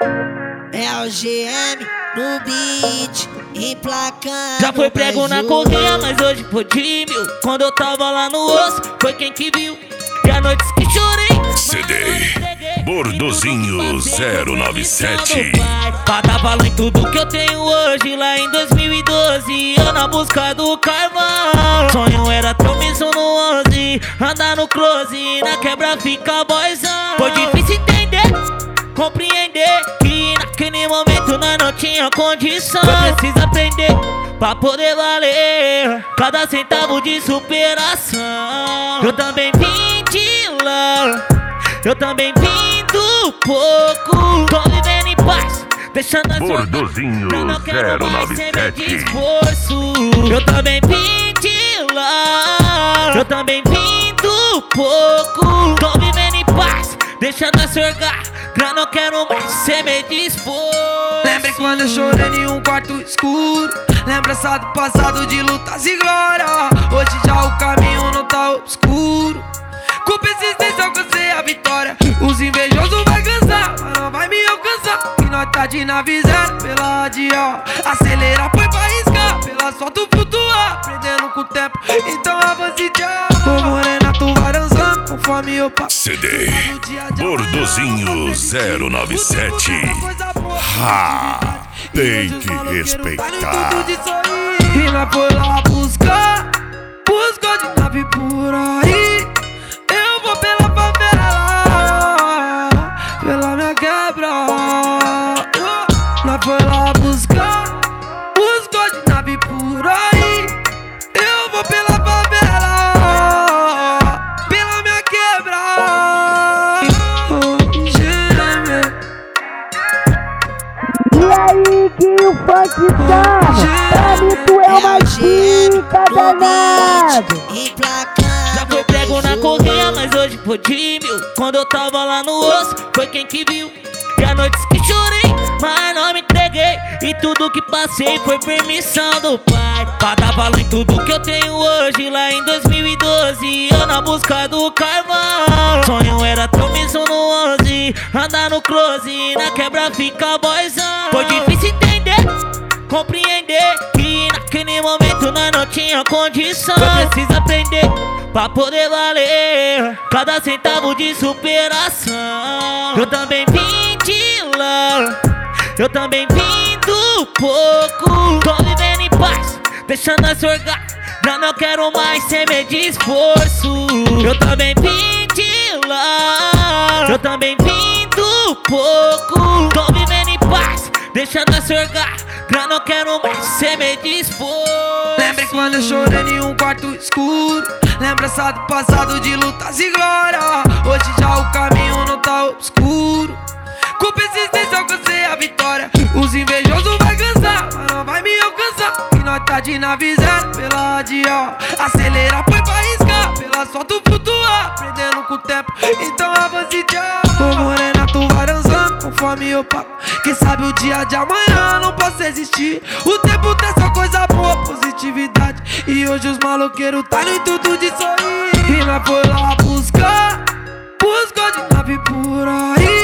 É o GM no beat, emplacando. Já foi prego na correia, mas hoje foi de mil. Quando eu tava lá no osso, foi quem que viu. E a noites que chorei, CD Bordozinho 097. pra dar valor em tudo que eu tenho hoje. Lá em 2012, eu na busca do carvão. Sonho era ter um miso no 11, andar no close, na quebra fica boyzão. Foi difícil entender, compreender que naquele momento nós não tinha condição. Eu preciso aprender pra poder valer cada centavo de superação. Eu também vim de lá, eu também vim do pouco. Tô vivendo em paz, deixando as Bordozinho eu não quero mais ser meu 097. esforço. Eu também vim de lá, eu também vim do pouco. Tô vivendo em paz, deixando a sorgar. Já não quero mais ser meio de esforço. Lembre quando eu chorei em um quarto escuro. Lembrança do passado de lutas e glória. Hoje já o caminho não tá obscuro. Com persistência alcancei a vitória. Os invejosos vai cansar, mas não vai me alcançar. E nós tá de nave zero pela adiar. Acelerar foi pra arriscar, pela sorte flutuar. Aprendendo com o tempo, então avance já. Ô morena, tu vai dançando conforme eu passo. CD Bordozinho 097. Tem que respeitar. E nós foi lá buscar, buscou de nave por aí. Eu vou pela favela, pela minha quebra. Nós foi lá buscar, buscou de nave por aí. Eu vou pela favela, pela minha quebra. E aí que o funk tá? Pra mim tu é uma dica danado. Já foi prego na correia, mas hoje foi de mil. Quando eu tava lá no osso, foi quem que viu. E a noites que chorei, mas não me entreguei. E tudo que passei foi permissão do pai. Pra dar valor em tudo que eu tenho hoje. Lá em 2012, eu na busca do carvão. Sonho era ter um miso no 11, andar no close, na quebra fica boyzão. Foi difícil entender, compreender que naquele momento nós não tinha condição. Eu preciso aprender pra poder valer cada centavo de superação. Eu também vim de lá, eu também vim do pouco. Tô vivendo em paz, deixando a sorgar. Já não quero mais ser meio de esforço. Eu também vim de lá, eu também vim do pouco. Tô vivendo em paz, deixando a sorgar. Já não quero mais ser meio de esforço. Lembre quando eu chorei em um quarto escuro. Lembrança do passado de lutas e glória. Hoje já o caminho não tá obscuro. Com persistência alcancei a vitória. Os invejosos vai cansar, mas não vai me alcançar. E nós tá de nave zero pela adiar. Acelerar foi pra arriscar, pela sorte flutuar. Aprendendo com o tempo, então avance já. Ô morena, tu vai dançando conforme eu pago. Quem sabe o dia de amanhã não possa existir. O tempo tem só coisa boa, positividade. E hoje os maloqueiros tá no intuito de sorrir. E nós foi lá buscar, buscou de nave por aí.